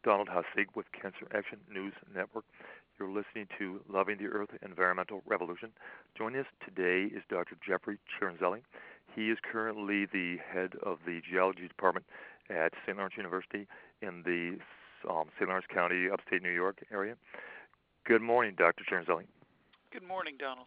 Donald Hussig with Cancer Action News Network. You're listening to Loving the Earth Environmental Revolution. Joining us today is Dr. Jeffrey Ciaranzelli. He is currently the head of the geology department at St. Lawrence University in the St. Lawrence County, upstate New York area. Good morning, Dr. Ciaranzelli. Good morning, Donald.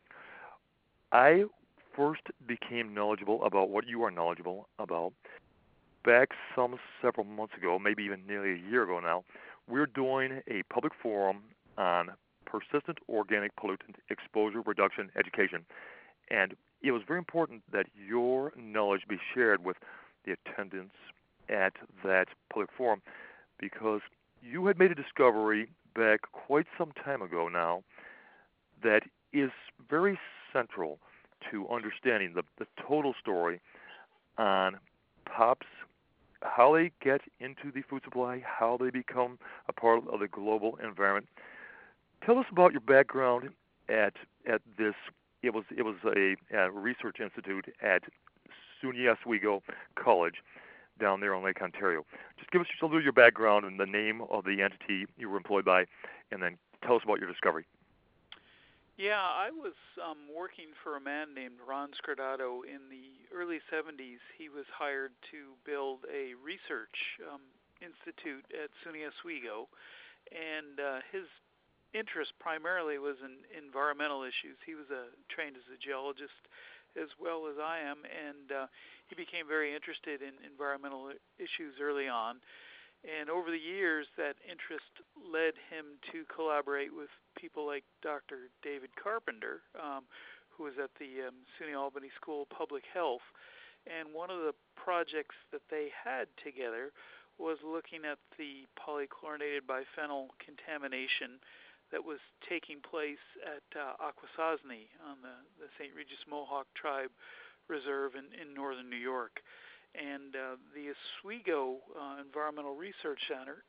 I first became knowledgeable about what you are knowledgeable about back several months ago, maybe even nearly a year ago now. We're doing a public forum on persistent organic pollutant exposure reduction education. And it was very important that your knowledge be shared with the attendants at that public forum because you had made a discovery back quite some time ago now that is very central to understanding the total story on POPs, how they get into the food supply, how they become a part of the global environment. Tell us about your background at this. It was a research institute at SUNY Oswego College down there on Lake Ontario. Just give us a little of your background and the name of the entity you were employed by, and then tell us about your discovery. Yeah, I was working for a man named Ron Scordato in the early 70s. He was hired to build a research institute at SUNY Oswego, and his interest primarily was in environmental issues. He was trained as a geologist as well as I am, and he became very interested in environmental issues early on. And over the years, that interest led him to collaborate with people like Dr. David Carpenter, who was at the SUNY Albany School of Public Health. And one of the projects that they had together was looking at the polychlorinated biphenyl contamination that was taking place at Akwesasne on the St. Regis Mohawk Tribe Reserve in northern New York. And the Oswego Environmental Research Center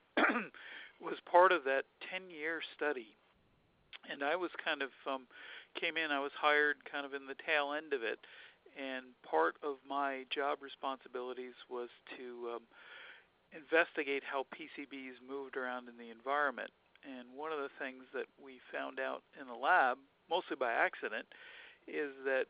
was part of that 10-year study. And I was I was hired kind of in the tail end of it. And part of my job responsibilities was to investigate how PCBs moved around in the environment. And one of the things that we found out in the lab, mostly by accident, is that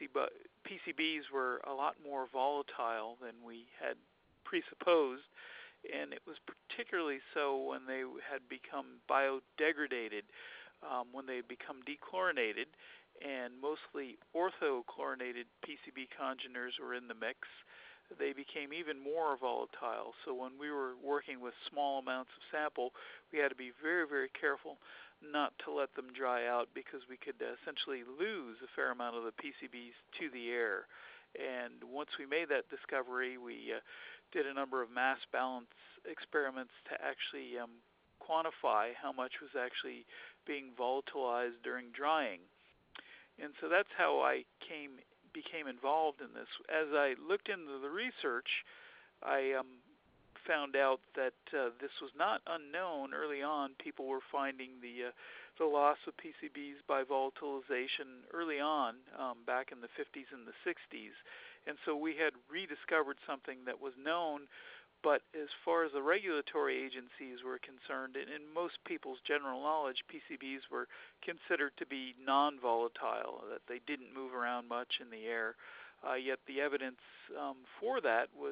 PCBs were a lot more volatile than we had presupposed, and it was particularly so when they had become biodegraded, when they had become dechlorinated, and mostly orthochlorinated PCB congeners were in the mix. They became even more volatile. So when we were working with small amounts of sample, we had to be very, very careful not to let them dry out because we could essentially lose a fair amount of the PCBs to the air. And once we made that discovery, we did a number of mass balance experiments to actually quantify how much was actually being volatilized during drying. And so that's how I became involved in this. As I looked into the research, I found out that this was not unknown early on. People were finding the loss of PCBs by volatilization early on, back in the 50s and the 60s. And so we had rediscovered something that was known, but as far as the regulatory agencies were concerned, in most people's general knowledge, PCBs were considered to be non-volatile, that they didn't move around much in the air. Yet the evidence for that was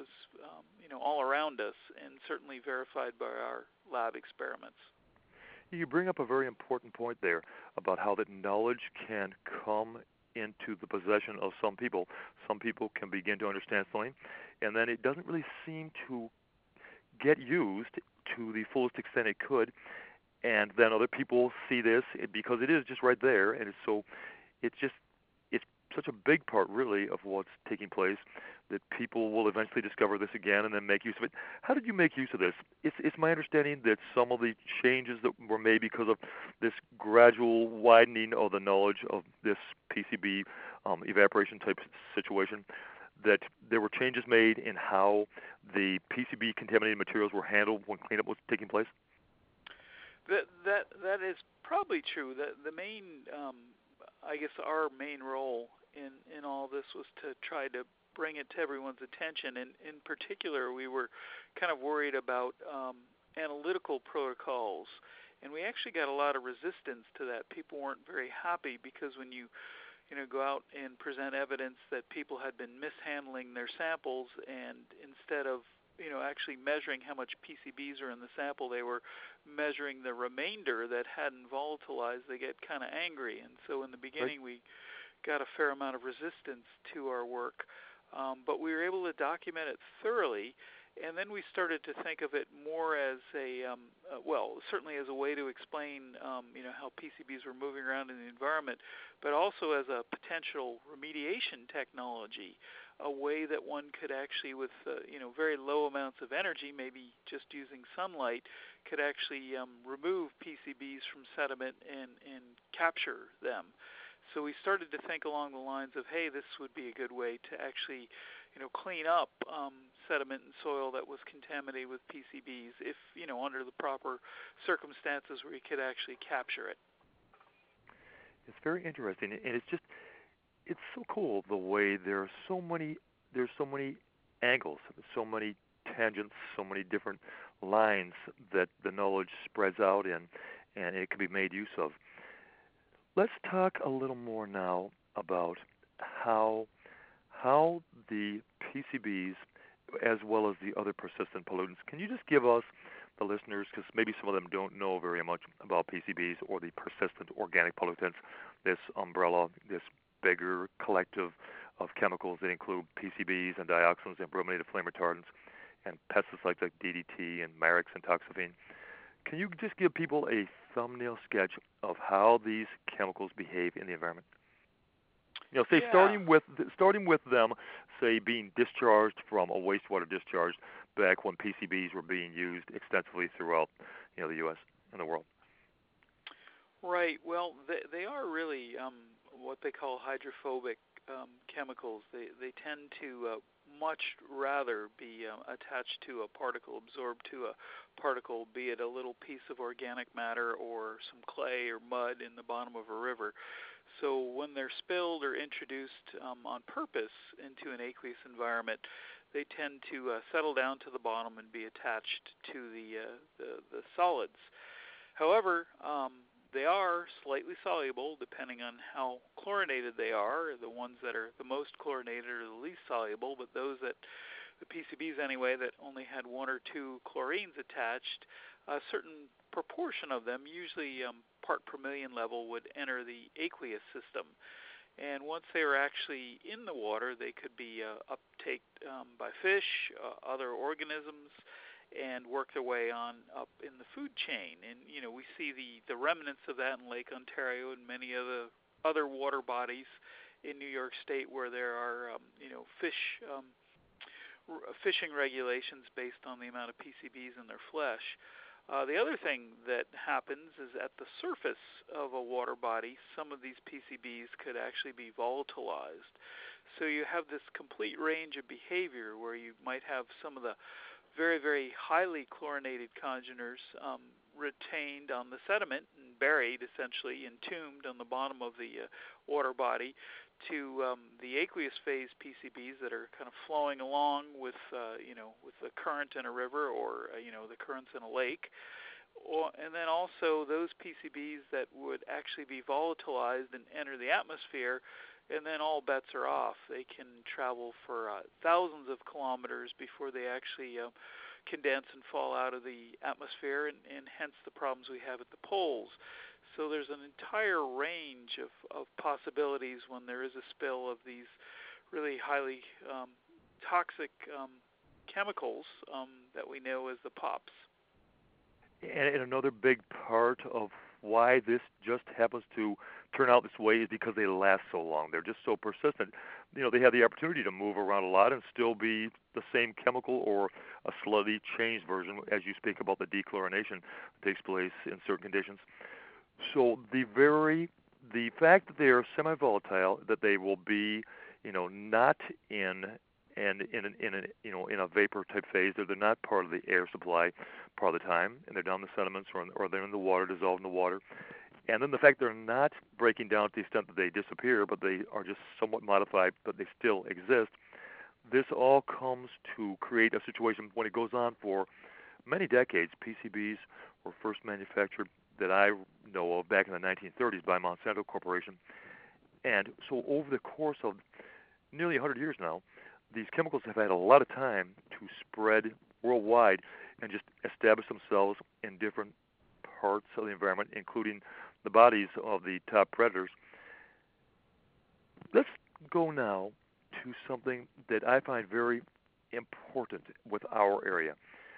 all around us and certainly verified by our lab experiments. You bring up a very important point there about how that knowledge can come into the possession of some people. Some people can begin to understand something, and then it doesn't really seem to get used to the fullest extent it could. And then other people see this because it is just right there, and it's such a big part, really, of what's taking place that people will eventually discover this again and then make use of it. How did you make use of this? It's my understanding that some of the changes that were made because of this gradual widening of the knowledge of this PCB evaporation type situation, that there were changes made in how the PCB contaminated materials were handled when cleanup was taking place? That is probably true. The main, I guess, our main role in all this was to try to bring it to everyone's attention. And in particular, we were kind of worried about analytical protocols. And we actually got a lot of resistance to that. People weren't very happy because when you go out and present evidence that people had been mishandling their samples, and instead of actually measuring how much PCBs are in the sample, they were measuring the remainder that hadn't volatilized, they get kind of angry. And so in the beginning, we got a fair amount of resistance to our work, but we were able to document it thoroughly. And then we started to think of it more as certainly as a way to explain, how PCBs were moving around in the environment, but also as a potential remediation technology, a way that one could actually, with very low amounts of energy, maybe just using sunlight, could actually remove PCBs from sediment and capture them. So we started to think along the lines of, hey, this would be a good way to actually clean up sediment and soil that was contaminated with PCBs if, under the proper circumstances where you could actually capture it. It's very interesting, and it's so cool the way there's so many angles, so many tangents, so many different lines that the knowledge spreads out in, and it can be made use of. Let's talk a little more now about how the PCBs, as well as the other persistent pollutants, can you just give us, the listeners, because maybe some of them don't know very much about PCBs or the persistent organic pollutants, this umbrella, this bigger collective of chemicals that include PCBs and dioxins and brominated flame retardants and pesticides like DDT and Marex and Toxaphene. Can you just give people a thumbnail sketch of how these chemicals behave in the environment? Starting with them, say, being discharged from a wastewater discharge back when PCBs were being used extensively throughout, the U.S. and the world. Right. Well, they are really what they call hydrophobic chemicals. They tend to much rather be attached to a particle, absorbed to a particle, be it a little piece of organic matter or some clay or mud in the bottom of a river. So when they're spilled or introduced on purpose into an aqueous environment, they tend to settle down to the bottom and be attached to the solids. However, they are slightly soluble depending on how chlorinated they are. The ones that are the most chlorinated are the least soluble, but the PCBs anyway, that only had one or two chlorines attached, a certain proportion of them, usually part per million level, would enter the aqueous system. And once they were actually in the water, they could be uptaken by fish, other organisms, and work their way on up in the food chain. And we see the remnants of that in Lake Ontario and many of the other water bodies in New York State, where there are fishing regulations based on the amount of PCBs in their flesh. The other thing that happens is at the surface of a water body, some of these PCBs could actually be volatilized. So you have this complete range of behavior where you might have some of the very, very highly chlorinated congeners retained on the sediment and buried, essentially entombed on the bottom of the water body, to the aqueous phase PCBs that are kind of flowing along with the current in a river or the currents in a lake, and then also those PCBs that would actually be volatilized and enter the atmosphere, and then all bets are off. They can travel for thousands of kilometers before they actually condense and fall out of the atmosphere, and hence the problems we have at the poles. So there's an entire range of possibilities when there is a spill of these really highly toxic chemicals that we know as the POPs. And another big part of why this just happens to turn out this way is because they last so long. They're just so persistent. They have the opportunity to move around a lot and still be the same chemical or a slightly changed version, as you speak about the dechlorination that takes place in certain conditions. So the fact that they are semi-volatile, that they will be, not in a vapor type phase, they're not part of the air supply part of the time, and they're down in the sediments or they're in the water, dissolved in the water. And then the fact they're not breaking down to the extent that they disappear, but they are just somewhat modified, but they still exist. This all comes to create a situation when it goes on for many decades. PCBs were first manufactured that I know of back in the 1930s by Monsanto Corporation. And so over the course of nearly 100 years now, these chemicals have had a lot of time to spread worldwide and just establish themselves in different parts of the environment, including the bodies of the top predators. Let's go now to something that I find very important with our area.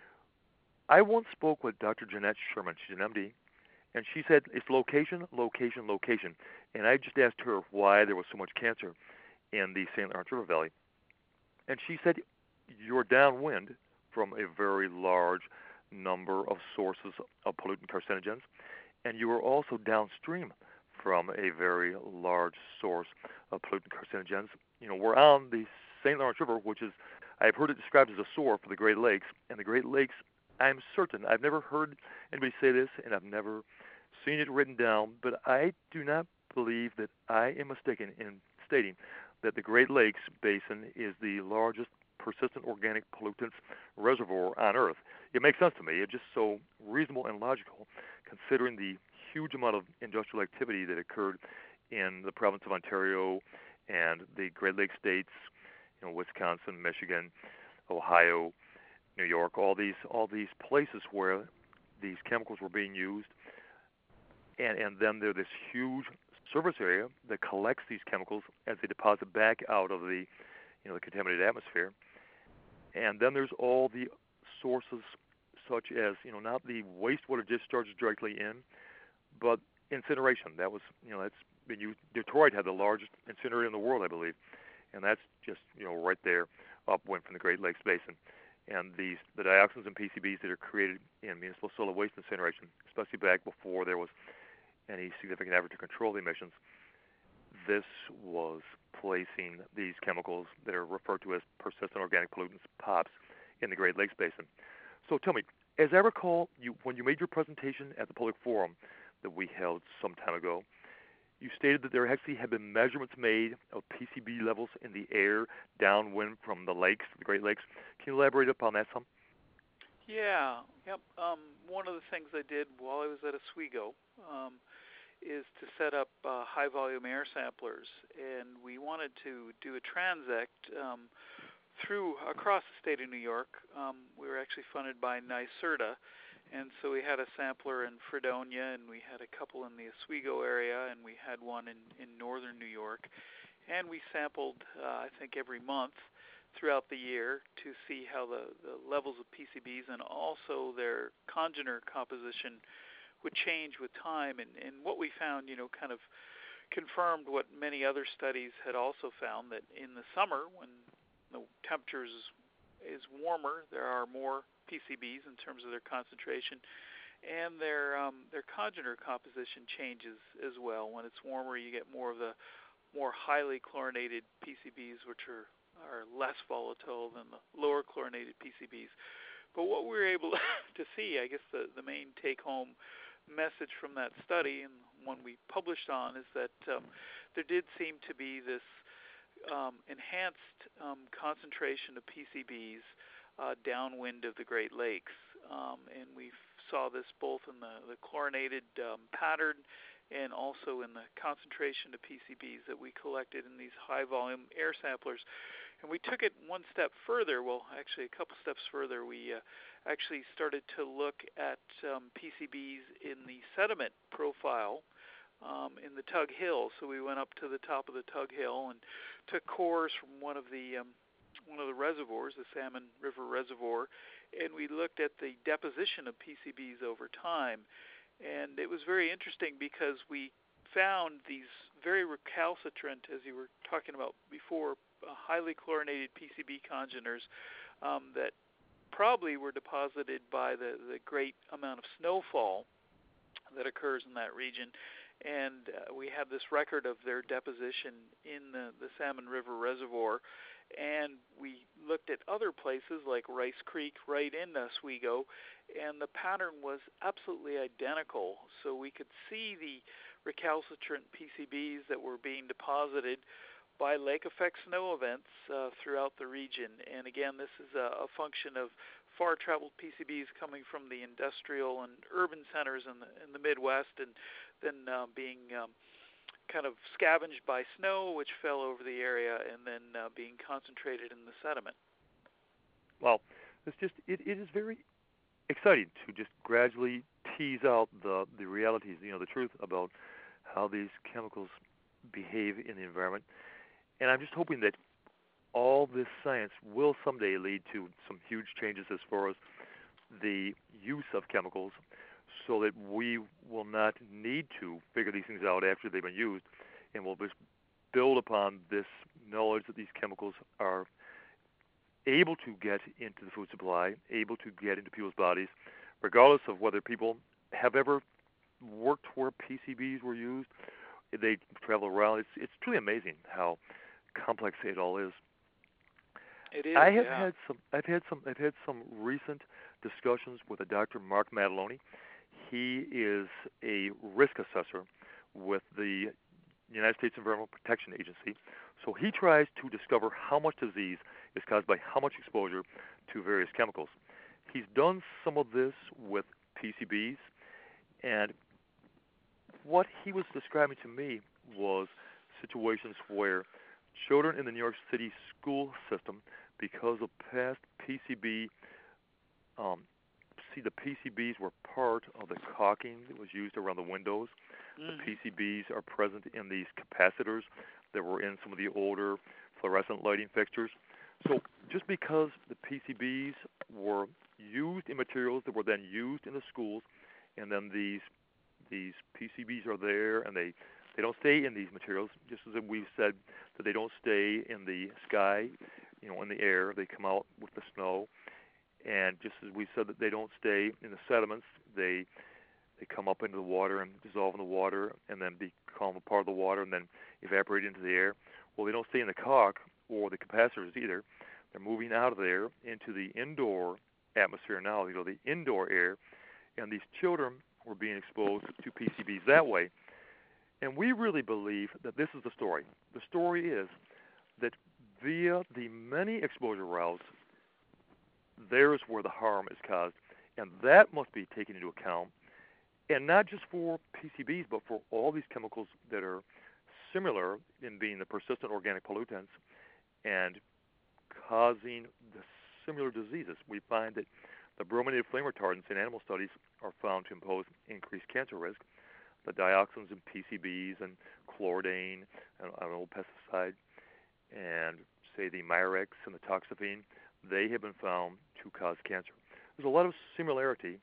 I once spoke with Dr. Jeanette Sherman. She's an MD, and she said it's location, location, location. And I just asked her why there was so much cancer in the St. Lawrence River Valley. And she said you're downwind from a very large number of sources of pollutant carcinogens, and you are also downstream from a very large source of pollutant carcinogens. You know, we're on the St. Lawrence River, which is, I've heard it described as a sore for the Great Lakes, and the Great Lakes, I'm certain, I've never heard anybody say this, and I've never seen it written down, but I do not believe that I am mistaken in stating that the Great Lakes Basin is the largest persistent organic pollutants reservoir on Earth. It makes sense to me. It's just so reasonable and logical, considering the huge amount of industrial activity that occurred in the province of Ontario and the Great Lakes states, you know, Wisconsin, Michigan, Ohio, New York, all these places where these chemicals were being used, and then there's this huge surface area that collects these chemicals as they deposit back out of the, you know, the contaminated atmosphere. And then there's all the sources such as, you know, not the wastewater discharges directly in, but incineration. That was, you know, that's been used. Detroit had the largest incinerator in the world, I believe, and that's just, you know, right there upwind from the Great Lakes Basin. And the dioxins and PCBs that are created in municipal solid waste incineration, especially back before there was any significant effort to control the emissions, this was placing these chemicals that are referred to as persistent organic pollutants, POPs, in the Great Lakes Basin. So tell me, as I recall, when you made your presentation at the public forum that we held some time ago, you stated that there actually had been measurements made of PCB levels in the air downwind from the lakes, the Great Lakes. Can you elaborate upon that some? Yeah, yep. One of the things I did while I was at Oswego is to set up high-volume air samplers, and we wanted to do a transect across the state of New York. We were actually funded by NYSERDA, and so we had a sampler in Fredonia, and we had a couple in the Oswego area, and we had one in northern New York. And we sampled, I think, every month throughout the year to see how the levels of PCBs and also their congener composition would change with time. And what we found, you know, kind of confirmed what many other studies had also found, that in the summer, when the temperatures is warmer, there are more PCBs in terms of their concentration, and their congener composition changes as well. When it's warmer, you get more of the more highly chlorinated PCBs, which are less volatile than the lower chlorinated PCBs. But what we were able to see, I guess the main take-home message from that study, and one we published on, is that there did seem to be this enhanced concentration of PCBs downwind of the Great Lakes. And we saw this both in the chlorinated pattern and also in the concentration of PCBs that we collected in these high-volume air samplers. And we took it one step further, well, actually a couple steps further. We actually started to look at PCBs in the sediment profile in the Tug Hill. So we went up to the top of the Tug Hill and took cores from one of the reservoirs, the Salmon River Reservoir, and we looked at the deposition of PCBs over time. And it was very interesting because we found these very recalcitrant, as you were talking about before, highly chlorinated PCB congeners that probably were deposited by the great amount of snowfall that occurs in that region. And we have this record of their deposition in the Salmon River Reservoir. And we looked at other places like Rice Creek right in Oswego, and the pattern was absolutely identical. So we could see the recalcitrant PCBs that were being deposited by lake effect snow events throughout the region. And again, this is a function of far-traveled PCBs coming from the industrial and urban centers in the Midwest, and then being kind of scavenged by snow, which fell over the area, and then being concentrated in the sediment. Well, it is very exciting to just gradually tease out the realities, the truth about how these chemicals behave in the environment. And I'm just hoping that all this science will someday lead to some huge changes as far as the use of chemicals, so that we will not need to figure these things out after they've been used, and we'll just build upon this knowledge that these chemicals are able to get into the food supply, able to get into people's bodies, regardless of whether people have ever worked where PCBs were used. They travel around. It's truly amazing how complex it all is. It is. I've had some recent discussions with a Dr. Mark Mataloni. He is a risk assessor with the United States Environmental Protection Agency. So he tries to discover how much disease is caused by how much exposure to various chemicals. He's done some of this with PCBs, and what he was describing to me was situations where children in the New York City school system, because of past PCB, the PCBs were part of the caulking that was used around the windows. The PCBs are present in these capacitors that were in some of the older fluorescent lighting fixtures. So just because the PCBs were used in materials that were then used in the schools, and then these PCBs are there, and they don't stay in these materials, just as we've said that they don't stay in the sky, in the air. They come out with the snow. And just as we said that they don't stay in the sediments, they come up into the water and dissolve in the water and then become a part of the water and then evaporate into the air. Well, they don't stay in the caulk or the capacitors either. They're moving out of there into the indoor atmosphere now, the indoor air, and these children were being exposed to PCBs that way. And we really believe that this is the story. The story is that via the many exposure routes, there's where the harm is caused, and that must be taken into account, and not just for PCBs, but for all these chemicals that are similar in being the persistent organic pollutants and causing the similar diseases. We find that the brominated flame retardants in animal studies are found to impose increased cancer risk. The dioxins in PCBs and chloridane, and an old pesticide, and say the Mirex and the toxaphene, they have been found to cause cancer. There's a lot of similarity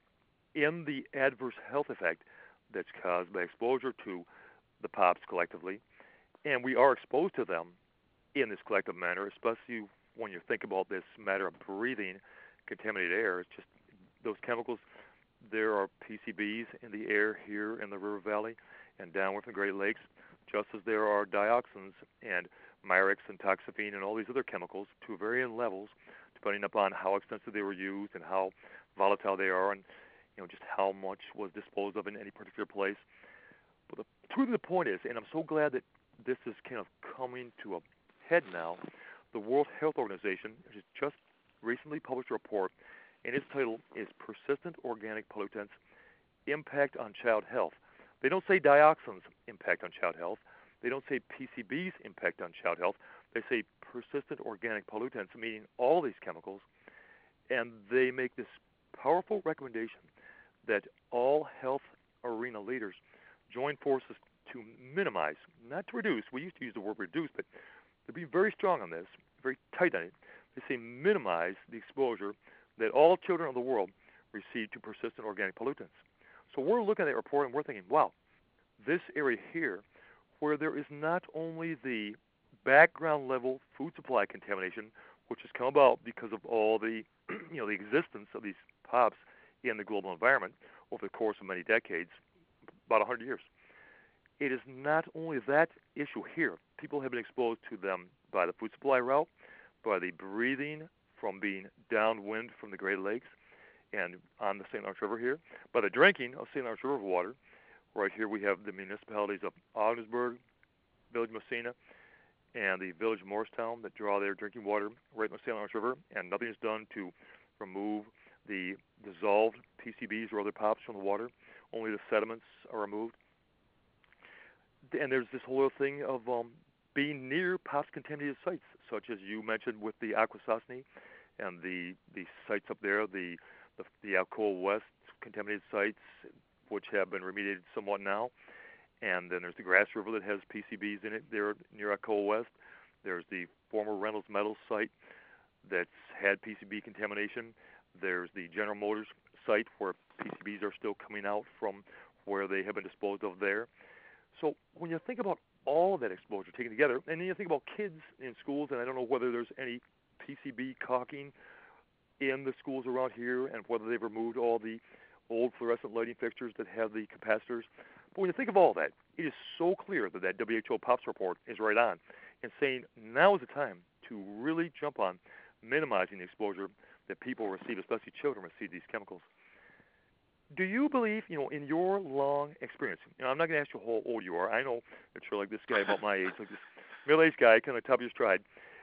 in the adverse health effect that's caused by exposure to the POPs collectively, and we are exposed to them in this collective manner, especially when you think about this matter of breathing contaminated air. It's just those chemicals. There are PCBs in the air here in the River Valley and downward from the Great Lakes, just as there are dioxins and Mirex and toxaphene and all these other chemicals to varying levels, depending upon how extensive they were used and how volatile they are, and just how much was disposed of in any particular place. But the truth of the point is, and I'm so glad that this is kind of coming to a head now, the World Health Organization has just recently published a report, and its title is Persistent Organic Pollutants Impact on Child Health. They don't say dioxins impact on child health. They don't say PCBs impact on child health. They say persistent organic pollutants, meaning all these chemicals, and they make this powerful recommendation that all health arena leaders join forces to minimize, not to reduce. We used to use the word reduce, but to be very strong on this, very tight on it. They say minimize the exposure that all children of the world receive to persistent organic pollutants. So we're looking at that report and we're thinking, wow, this area here, where there is not only the background level food supply contamination, which has come about because of all the, the existence of these POPs in the global environment over the course of many decades, about 100 years. It is not only that issue here. People have been exposed to them by the food supply route, by the breathing from being downwind from the Great Lakes and on the St. Lawrence River here, by the drinking of St. Lawrence River water. Right here we have the municipalities of Ogdensburg, Village Messina, and the village of Morristown that draw their drinking water right in the St. Lawrence River, and nothing is done to remove the dissolved PCBs or other pops from the water. Only the sediments are removed. And there's this whole thing of being near POPs contaminated sites, such as you mentioned with the Akwesasne and the sites up there, the Alcoa West contaminated sites, which have been remediated somewhat now. And then there's the Grass River that has PCBs in it there near Alcoa West. There's the former Reynolds Metals site that's had PCB contamination. There's the General Motors site where PCBs are still coming out from where they have been disposed of there. So when you think about all of that exposure taken together, and then you think about kids in schools, and I don't know whether there's any PCB caulking in the schools around here and whether they've removed all the old fluorescent lighting fixtures that have the capacitors. But when you think of all that, it is so clear that WHO POPs report is right on and saying now is the time to really jump on minimizing the exposure that people receive, especially children receive these chemicals. Do you believe, in your long experience, I'm not going to ask you how old you are. I know that you're like this guy about my age, like this middle-aged guy, kind of top of your stride.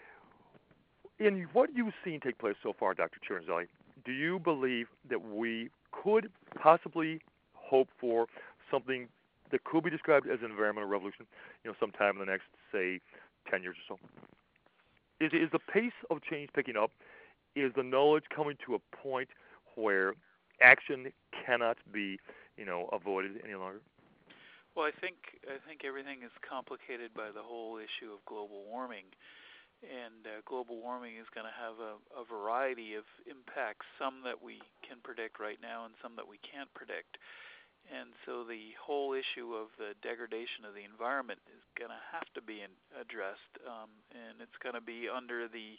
In what you've seen take place so far, Dr. Chiaranzelli, do you believe that we could possibly hope for something that could be described as an environmental revolution, sometime in the next, say, 10 years or so? Is the pace of change picking up? Is the knowledge coming to a point where action cannot be, avoided any longer? Well, I think everything is complicated by the whole issue of global warming, and global warming is going to have a variety of impacts, some that we can predict right now and some that we can't predict. And so the whole issue of the degradation of the environment is going to have to be addressed, and it's going to be under the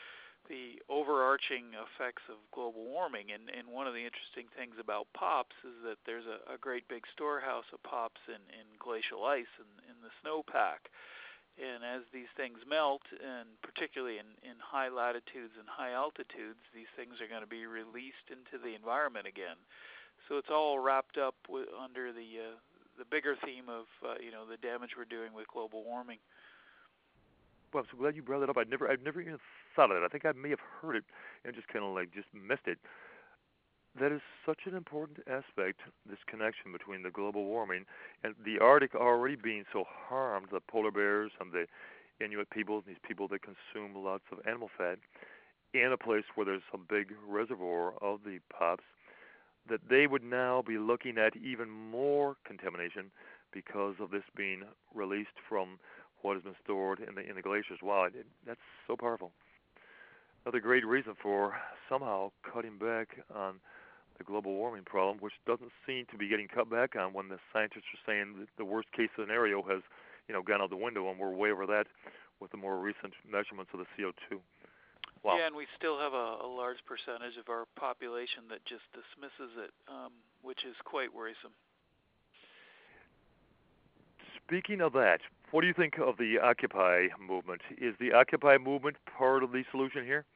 overarching effects of global warming. And one of the interesting things about POPs is that there's a great big storehouse of POPs in glacial ice in the snowpack. And as these things melt, and particularly in high latitudes and high altitudes, these things are going to be released into the environment again. So it's all wrapped up under the bigger theme of the damage we're doing with global warming. Well, I'm so glad you brought that up. I've never even thought of it. I think I may have heard it and just kind of just missed it. That is such an important aspect, this connection between the global warming and the Arctic already being so harmed, the polar bears and the Inuit people, these people that consume lots of animal fat, in a place where there's a big reservoir of the POPs, that they would now be looking at even more contamination because of this being released from what has been stored in the glaciers. Wow, that's so powerful. Another great reason for somehow cutting back on the global warming problem, which doesn't seem to be getting cut back on when the scientists are saying that the worst case scenario has, gone out the window, and we're way over that with the more recent measurements of the CO2. Wow. Yeah, and we still have a large percentage of our population that just dismisses it, which is quite worrisome. Speaking of that, what do you think of the Occupy movement? Is the Occupy movement part of the solution here?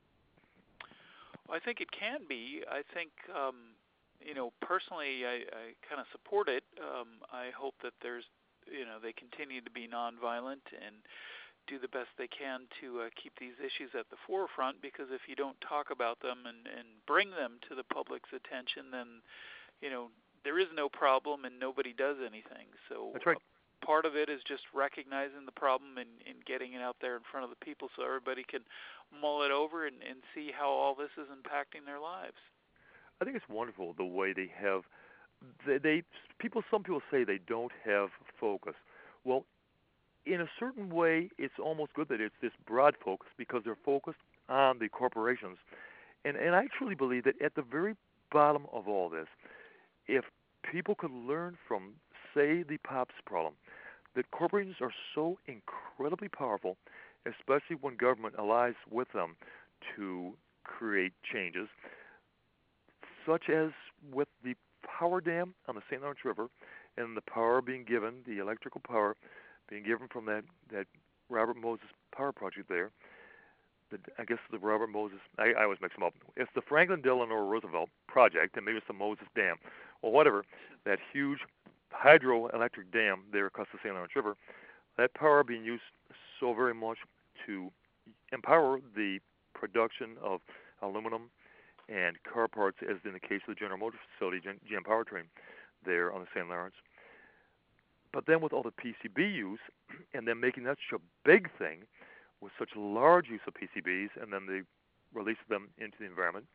I think it can be. I think, personally, I kind of support it. I hope that they continue to be nonviolent and do the best they can to keep these issues at the forefront, because if you don't talk about them and bring them to the public's attention, then, there is no problem and nobody does anything. So that's right. Part of it is just recognizing the problem and getting it out there in front of the people so everybody can mull it over and see how all this is impacting their lives. I think it's wonderful the way they have. Some people say they don't have focus. Well, in a certain way, it's almost good that it's this broad focus because they're focused on the corporations. And I truly believe that at the very bottom of all this, if people could learn from, say, the POPs problem, that corporations are so incredibly powerful, especially when government allies with them to create changes, such as with the power dam on the St. Lawrence River and the power being given, the electrical power being given from that Robert Moses power project there. I guess the Robert Moses, I always mix them up. It's the Franklin Delano Roosevelt project, and maybe it's the Moses Dam, or whatever, that huge hydroelectric dam there across the St. Lawrence River, that power being used so very much to empower the production of aluminum and car parts, as in the case of the General Motors facility, GM Powertrain, there on the St. Lawrence. But then with all the PCB use, and then making that such a big thing, with such large use of PCBs, and then the release of them into the environment,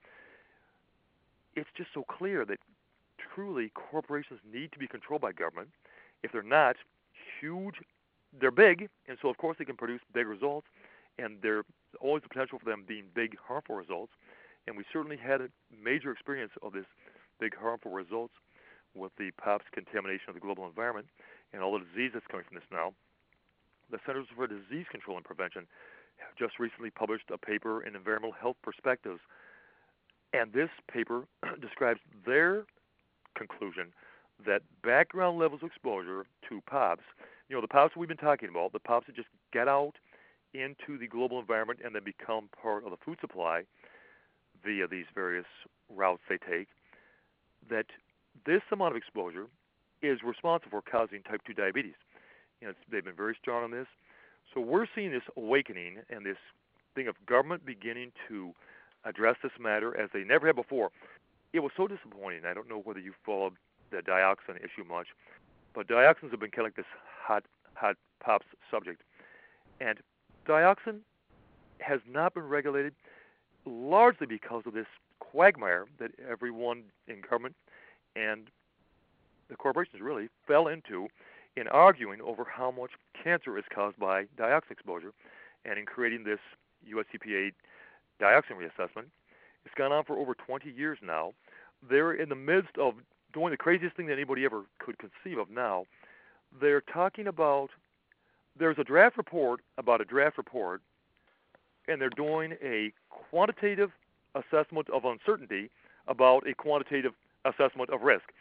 it's just so clear that truly corporations need to be controlled by government. If they're not, they're big, and so of course they can produce big results, and there's always the potential for them being big, harmful results. And we certainly had a major experience of this big, harmful results with the POPs contamination of the global environment and all the disease that's coming from this now. The Centers for Disease Control and Prevention have just recently published a paper in Environmental Health Perspectives, and this paper describes their conclusion that background levels of exposure to POPs, the POPs we've been talking about, the POPs that just get out into the global environment and then become part of the food supply via these various routes they take, that this amount of exposure is responsible for causing type 2 diabetes. They've been very strong on this. So we're seeing this awakening and this thing of government beginning to address this matter as they never have before. It was so disappointing. I don't know whether you followed the dioxin issue much, but dioxins have been kind of like this hot POPs subject. And dioxin has not been regulated largely because of this quagmire that everyone in government and the corporations really fell into in arguing over how much cancer is caused by dioxin exposure, and in creating this US EPA dioxin reassessment. It's gone on for over 20 years now. They're in the midst of doing the craziest thing that anybody ever could conceive of now. They're talking about, there's a draft report about a draft report, and they're doing a quantitative assessment of uncertainty about a quantitative assessment of risk.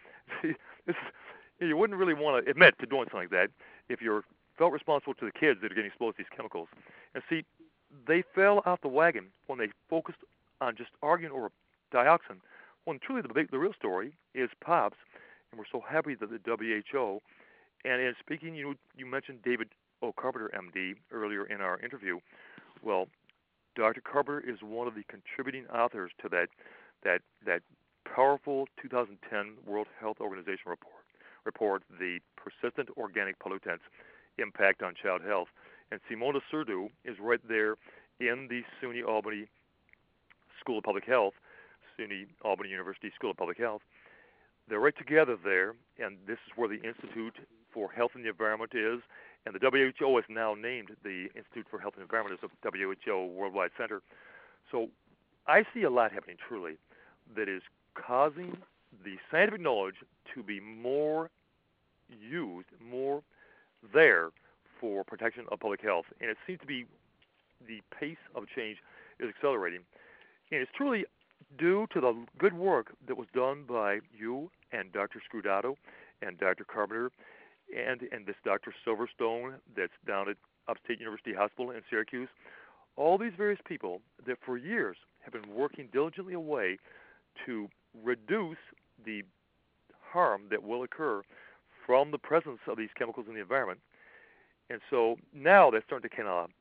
You wouldn't really want to admit to doing something like that if you felt responsible to the kids that are getting exposed to these chemicals. And see, they fell off the wagon when they focused on just arguing over dioxin, when truly the real story is POPs, and we're so happy that the WHO, and in speaking, you mentioned David O. Carpenter, MD, earlier in our interview. Well, Dr. Carpenter is one of the contributing authors to that powerful 2010 World Health Organization report, the Persistent Organic Pollutants Impact on Child Health. And Simona Surdou is right there in the SUNY Albany School of Public Health, SUNY Albany University School of Public Health. They're right together there, and this is where the Institute for Health and the Environment is, and the WHO has now named the Institute for Health and Environment as a WHO Worldwide Center. So I see a lot happening, truly, that is causing the scientific knowledge to be more used, more there for protection of public health. And it seems to be the pace of change is accelerating. And it's truly due to the good work that was done by you and Dr. Scrutato and Dr. Carpenter and this Dr. Silverstone that's down at Upstate University Hospital in Syracuse. All these various people that for years have been working diligently away to reduce the harm that will occur from the presence of these chemicals in the environment. And so now that's starting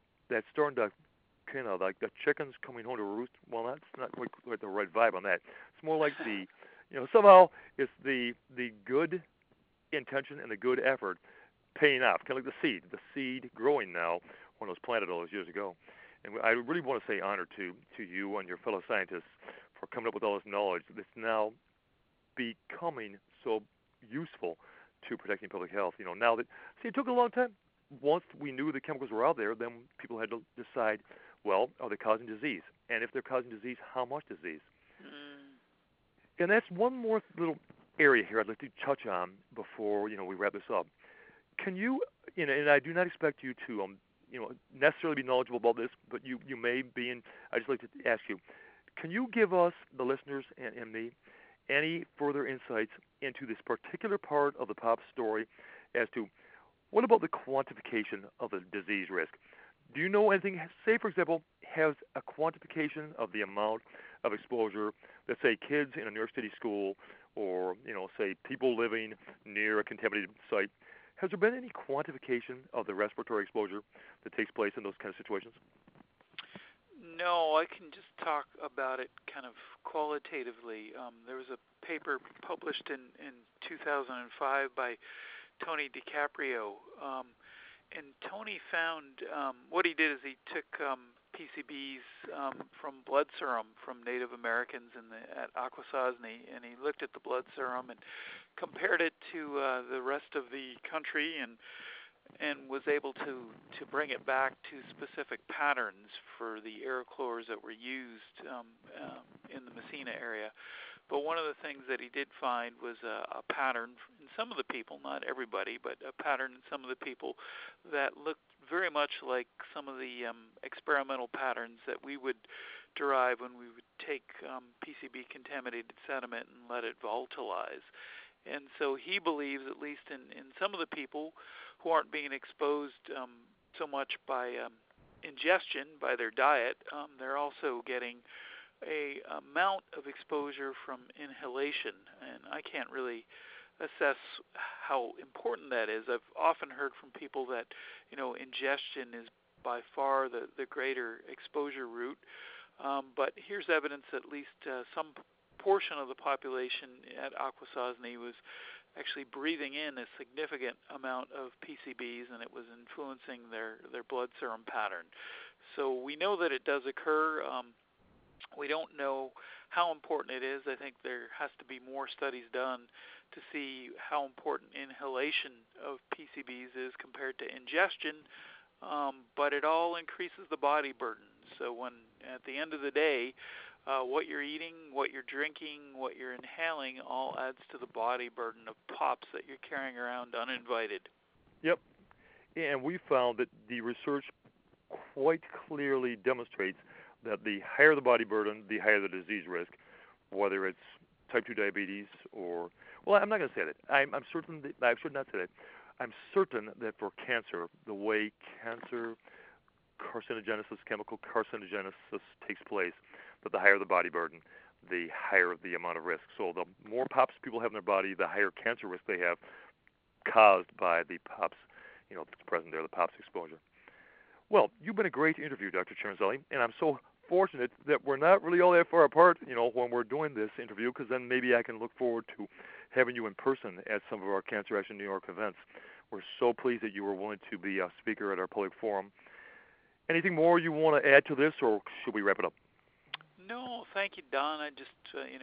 to kind of like the chickens coming home to roost. Well, that's not quite the right vibe on that. It's more like somehow it's the good intention and the good effort paying off, kind of like the seed growing now when it was planted all those years ago. And I really want to say honor to you and your fellow scientists for coming up with all this knowledge that's now becoming so useful to protecting public health. Now that, it took a long time. Once we knew the chemicals were out there, then people had to decide, well, are they causing disease? And if they're causing disease, how much disease? And that's one more little area here I'd like to touch on before, we wrap this up. Can you, and I do not expect you to, necessarily be knowledgeable about this, but you may be, and I'd just like to ask you, can you give us, the listeners and me, any further insights into this particular part of the POP story as to what about the quantification of the disease risk? Do you know anything, say, for example, has a quantification of the amount of exposure that, say, kids in a New York City school or, say, people living near a contaminated site, Has there been any quantification of the respiratory exposure that takes place in those kind of situations? No, I can just talk about it kind of qualitatively. There was a paper published in 2005 by Tony DiCaprio, and Tony found what he did is he took PCBs from blood serum from Native Americans at Akwesasne, and he looked at the blood serum and compared it to the rest of the country, and was able to bring it back to specific patterns for the aerochlors that were used in the Messina area. But one of the things that he did find was a pattern in some of the people, not everybody, but a pattern in some of the people that looked very much like some of the experimental patterns that we would derive when we would take PCB contaminated sediment and let it volatilize. And so he believes, at least in some of the people who aren't being exposed so much by ingestion, by their diet, they're also getting a amount of exposure from inhalation, and I can't really assess how important that is. I've often heard from people that, ingestion is by far the greater exposure route, but here's evidence that at least some portion of the population at Akwesasne was actually breathing in a significant amount of PCBs, and it was influencing their blood serum pattern. So we know that it does occur. We don't know how important it is. I think there has to be more studies done to see how important inhalation of PCBs is compared to ingestion, but it all increases the body burden. So when, at the end of the day, what you're eating, what you're drinking, what you're inhaling all adds to the body burden of POPs that you're carrying around uninvited. Yep. And we found that the research quite clearly demonstrates that the higher the body burden, the higher the disease risk, whether it's type 2 diabetes or, well, I'm not going to say that. I'm certain that, I should not say that. I'm certain that for cancer, the way cancer carcinogenesis, chemical carcinogenesis takes place, that the higher the body burden, the higher the amount of risk. So the more POPs people have in their body, the higher cancer risk they have caused by the POPs, that's present there, the POPs exposure. Well, you've been a great interview, Dr. Ciaronzelli, and I'm so fortunate that we're not really all that far apart, when we're doing this interview, because then maybe I can look forward to having you in person at some of our Cancer Action New York events. We're so pleased that you were willing to be a speaker at our public forum. Anything more you want to add to this, or should we wrap it up? No, thank you, Don. I just,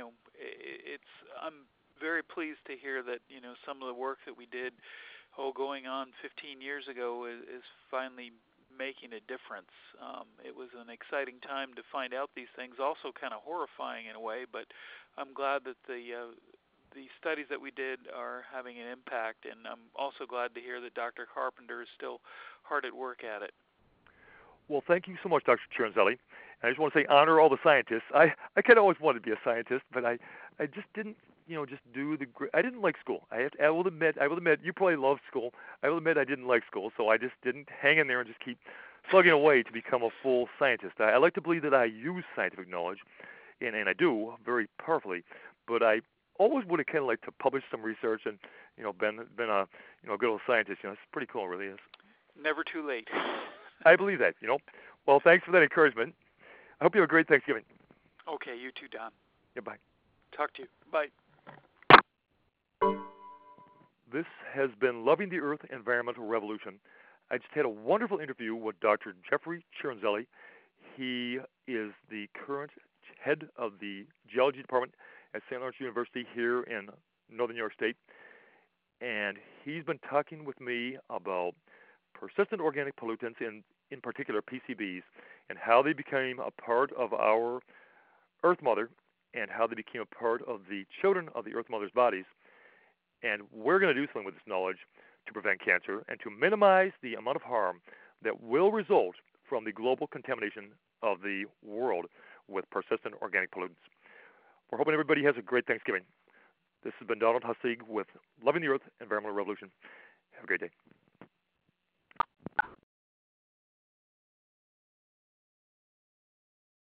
I'm very pleased to hear that, some of the work that we did, going on 15 years ago is finally making a difference. It was an exciting time to find out these things, also kind of horrifying in a way, but I'm glad that the studies that we did are having an impact, and I'm also glad to hear that Dr. Carpenter is still hard at work at it. Well, thank you so much, Dr. Ciaronzelli. I just want to say honor all the scientists. I kind of always wanted to be a scientist, but I just didn't, just do I didn't like school. I will admit, you probably loved school. I will admit I didn't like school, so I just didn't hang in there and just keep slugging away to become a full scientist. I like to believe that I use scientific knowledge, and I do very powerfully, but I always would have kind of liked to publish some research and, been a, good old scientist. It's pretty cool, it really is. Never too late. I believe that, Well, thanks for that encouragement. I hope you have a great Thanksgiving. Okay, you too, Don. Yeah, bye. Talk to you. Bye. This has been Loving the Earth Environmental Revolution. I just had a wonderful interview with Dr. Jeffrey Ciaronzelli. He is the current head of the geology department at St. Lawrence University here in Northern New York State. And he's been talking with me about persistent organic pollutants, in particular PCBs, and how they became a part of our Earth Mother and how they became a part of the children of the Earth Mother's bodies. And we're going to do something with this knowledge to prevent cancer and to minimize the amount of harm that will result from the global contamination of the world with persistent organic pollutants. We're hoping everybody has a great Thanksgiving. This has been Donald Hussig with Loving the Earth Environmental Revolution. Have a great day.